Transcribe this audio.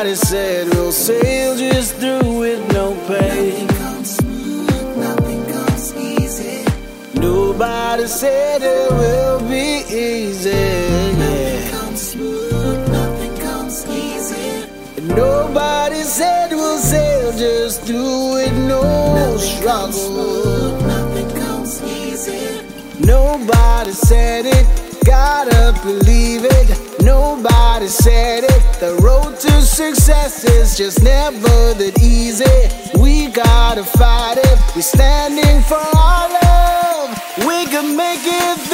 Nobody said we'll sail just through with no pain. Nothing comes smooth, nothing comes easy. Nobody said it will be easy. Nothing comes smooth, nothing comes easy. Nobody said we'll sail just through with no struggle. Nothing comes easy. Nobody said it, gotta believe it. Nobody said it, the road to success is just never that easy. We gotta fight it, we're standing for our love. We can make it.